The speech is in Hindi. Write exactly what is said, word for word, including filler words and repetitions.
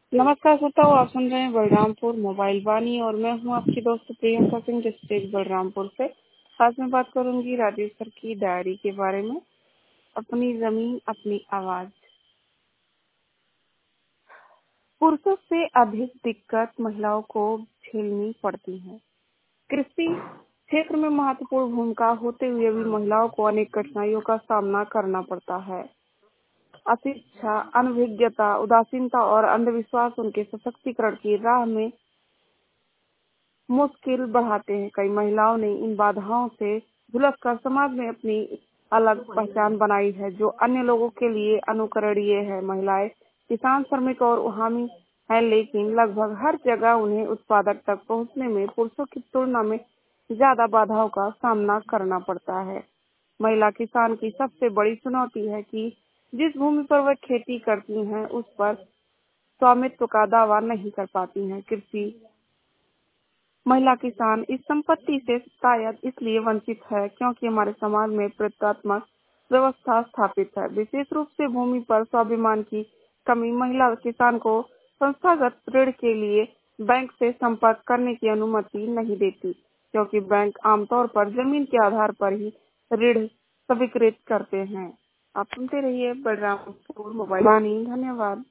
नमस्कार श्रोताओ, आप सुन रहे हैं बलरामपुर मोबाइल वाणी और मैं हूं आपकी दोस्त प्रियंका सिंह डिस्ट्रिक्ट बलरामपुर से। आज मैं बात करूंगी राजेश सर की डायरी के बारे में। अपनी जमीन अपनी आवाज। पुरुषों से अधिक दिक्कत महिलाओं को झेलनी पड़ती है। कृषि क्षेत्र में महत्वपूर्ण भूमिका होते हुए भी महिलाओं को अनेक कठिनाइयों का सामना करना पड़ता है। अशिक्षा, अनभिज्ञता, उदासीनता और अंधविश्वास उनके सशक्तिकरण की राह में मुश्किल बढ़ाते हैं। कई महिलाओं ने इन बाधाओं से झुलसकर समाज में अपनी अलग पहचान बनाई है, जो अन्य लोगों के लिए अनुकरणीय है। महिलाएं किसान, श्रमिक और उद्यमी हैं, लेकिन लगभग हर जगह उन्हें उत्पादक तक पहुंचने में पुरुषों की तुलना में ज्यादा बाधाओं का सामना करना पड़ता है। महिला किसान की सबसे बड़ी चुनौती है कि जिस भूमि पर वह खेती करती हैं, उस पर स्वामित्व का दावा नहीं कर पाती हैं। कृषि महिला किसान इस संपत्ति से शायद इसलिए वंचित है क्योंकि हमारे समाज में प्रतात्मक व्यवस्था स्थापित है। विशेष रूप से भूमि पर स्वाभिमान की कमी महिला किसान को संस्थागत ऋण के लिए बैंक से संपर्क करने की अनुमति नहीं देती, क्योंकि बैंक आमतौर पर जमीन के आधार पर ही ऋण स्वीकृत करते हैं। आप सुनते रहिए बलरामपुर मोबाइल वाणी। धन्यवाद।